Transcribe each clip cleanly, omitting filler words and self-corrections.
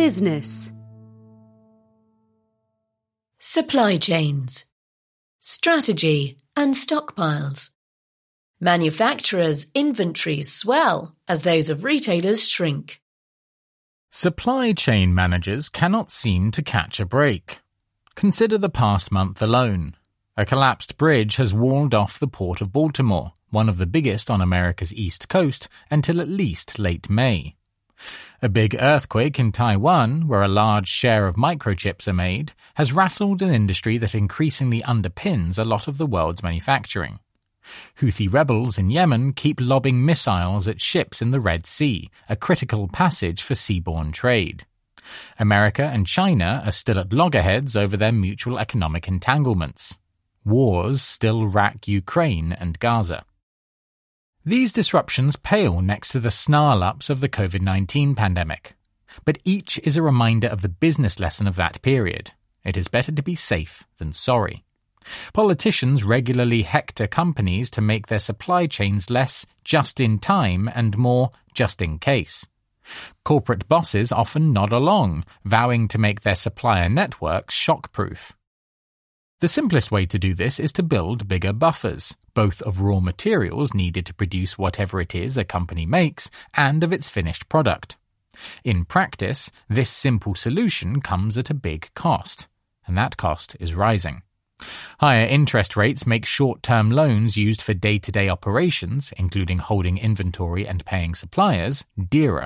business. Supply chains, strategy and stockpiles. Manufacturers' inventories swell as those of retailers shrink. Supply chain managers cannot seem to catch a break. Consider the past month alone. A collapsed bridge has walled off the port of Baltimore, one of the biggest on America's east coast, until at least late May. A big earthquake in Taiwan, where a large share of microchips are made, has rattled an industry that increasingly underpins a lot of the world's manufacturing. Houthi rebels in Yemen keep lobbing missiles at ships in the Red Sea, a critical passage for seaborne trade. America and China are still at loggerheads over their mutual economic entanglements. Wars still rack Ukraine and Gaza. These disruptions pale next to the snarl-ups of the COVID-19 pandemic. But each is a reminder of the business lesson of that period. It is better to be safe than sorry. Politicians regularly hector companies to make their supply chains less just-in-time and more just-in-case. Corporate bosses often nod along, vowing to make their supplier networks shock-proof. The simplest way to do this is to build bigger buffers, both of raw materials needed to produce whatever it is a company makes and of its finished product. In practice, this simple solution comes at a big cost, and that cost is rising. Higher interest rates make short-term loans used for day-to-day operations, including holding inventory and paying suppliers, dearer.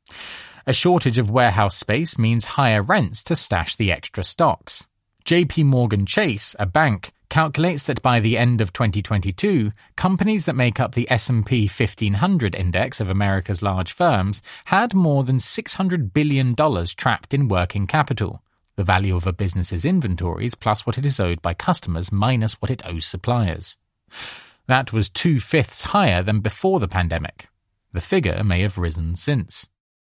A shortage of warehouse space means higher rents to stash the extra stocks. JP Morgan Chase, a bank, calculates that by the end of 2022, companies that make up the S&P 1500 index of America's large firms had more than $600 billion trapped in working capital, the value of a business's inventories plus what it is owed by customers minus what it owes suppliers. That was 2/5 higher than before the pandemic. The figure may have risen since.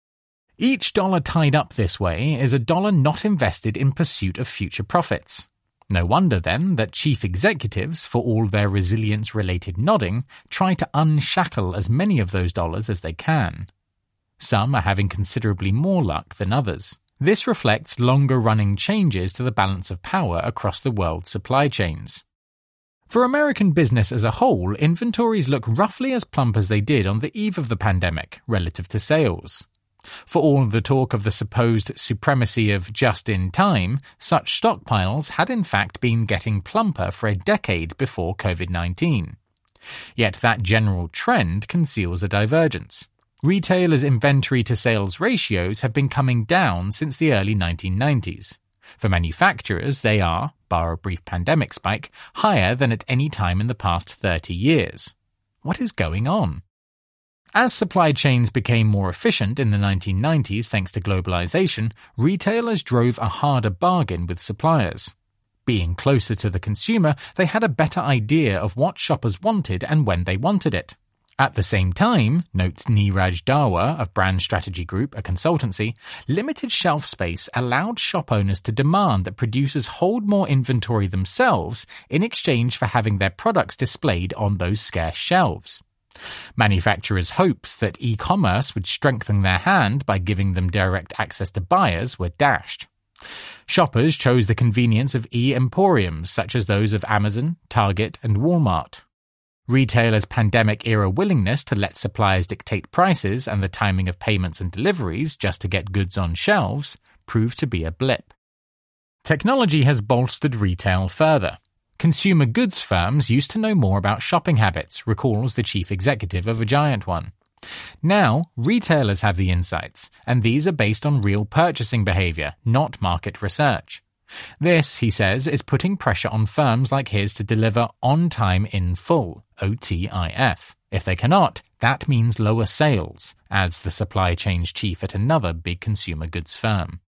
Each dollar tied up this way is a dollar not invested in pursuit of future profits. No wonder, then, that chief executives, for all their resilience-related nodding, try to unshackle as many of those dollars as they can. Some are having considerably more luck than others. This reflects longer-running changes to the balance of power across the world's supply chains. For American business as a whole, inventories look roughly as plump as they did on the eve of the pandemic, relative to sales. For all the talk of the supposed supremacy of just-in-time, such stockpiles had in fact been getting plumper for a decade before COVID-19. Yet that general trend conceals a divergence. Retailers' inventory-to-sales ratios have been coming down since the early 1990s. For manufacturers, they are, bar a brief pandemic spike, higher than at any time in the past 30 years. What is going on? As supply chains became more efficient in the 1990s thanks to globalization, retailers drove a harder bargain with suppliers. Being closer to the consumer, they had a better idea of what shoppers wanted and when they wanted it. At the same time, notes Neeraj Dawa of Brand Strategy Group, a consultancy, limited shelf space allowed shop owners to demand that producers hold more inventory themselves in exchange for having their products displayed on those scarce shelves. Manufacturers' hopes that e-commerce would strengthen their hand by giving them direct access to buyers were dashed. Shoppers chose the convenience of e-emporiums such as those of Amazon, Target, and Walmart. Retailers' pandemic-era willingness to let suppliers dictate prices and the timing of payments and deliveries just to get goods on shelves proved to be a blip. Technology has bolstered retail further. Consumer goods firms used to know more about shopping habits, recalls the chief executive of a giant one. Now, retailers have the insights, and these are based on real purchasing behavior, not market research. This, he says, is putting pressure on firms like his to deliver on time in full, OTIF. If they cannot, that means lower sales, adds the supply chains chief at another big consumer goods firm.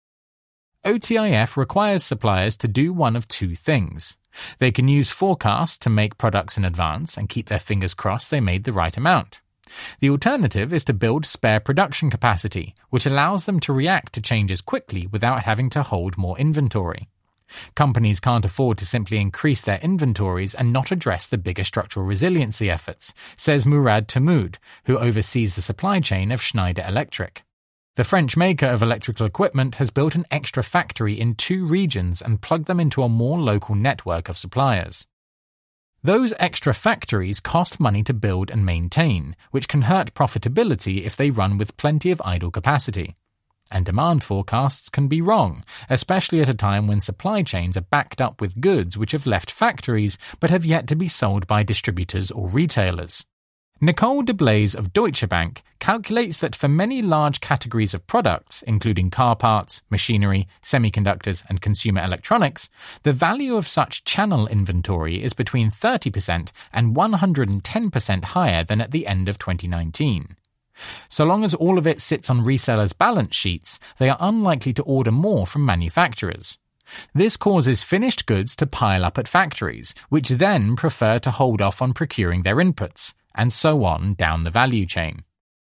OTIF requires suppliers to do one of two things. They can use forecasts to make products in advance and keep their fingers crossed they made the right amount. The alternative is to build spare production capacity, which allows them to react to changes quickly without having to hold more inventory. Companies can't afford to simply increase their inventories and not address the bigger structural resiliency efforts, says Murad Tamoud, who oversees the supply chain of Schneider Electric. The French maker of electrical equipment has built an extra factory in 2 regions and plugged them into a more local network of suppliers. Those extra factories cost money to build and maintain, which can hurt profitability if they run with plenty of idle capacity. And demand forecasts can be wrong, especially at a time when supply chains are backed up with goods which have left factories but have yet to be sold by distributors or retailers. Nicole de Blaise of Deutsche Bank calculates that for many large categories of products, including car parts, machinery, semiconductors, and consumer electronics, the value of such channel inventory is between 30% and 110% higher than at the end of 2019. So long as all of it sits on resellers' balance sheets, they are unlikely to order more from manufacturers. This causes finished goods to pile up at factories, which then prefer to hold off on procuring their inputs, and so on down the value chain.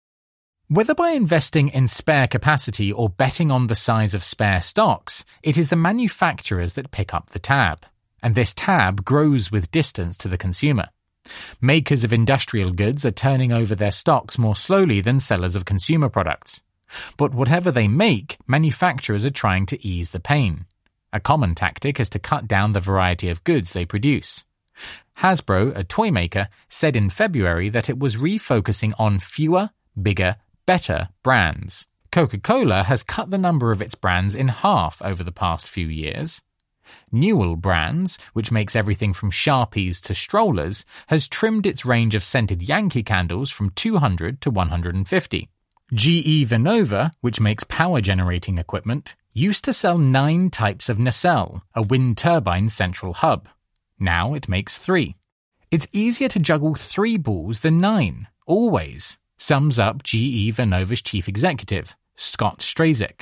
Whether by investing in spare capacity or betting on the size of spare stocks, it is the manufacturers that pick up the tab, and this tab grows with distance to the consumer. Makers of industrial goods are turning over their stocks more slowly than sellers of consumer products. But whatever they make, manufacturers are trying to ease the pain. A common tactic is to cut down the variety of goods they produce. Hasbro, a toy maker, said in February that it was refocusing on fewer, bigger, better brands. Coca-Cola has cut the number of its brands in half over the past few years. Newell Brands, which makes everything from Sharpies to strollers, has trimmed its range of scented Yankee candles from 200 to 150. GE Vernova, which makes power-generating equipment, used to sell 9 types of nacelle, a wind turbine central hub. Now it makes 3. It's easier to juggle 3 balls than 9, always, sums up GE Vernova's chief executive, Scott Strazik.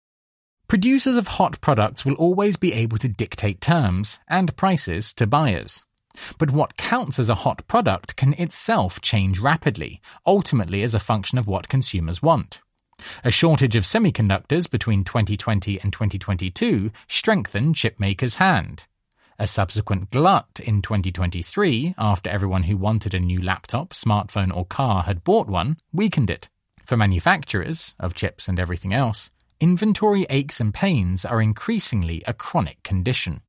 Producers of hot products will always be able to dictate terms and prices to buyers. But what counts as a hot product can itself change rapidly, ultimately as a function of what consumers want. A shortage of semiconductors between 2020 and 2022 strengthened chipmakers' hand. A subsequent glut in 2023, after everyone who wanted a new laptop, smartphone or car had bought one, weakened it. For manufacturers, of chips and everything else, inventory aches and pains are increasingly a chronic condition.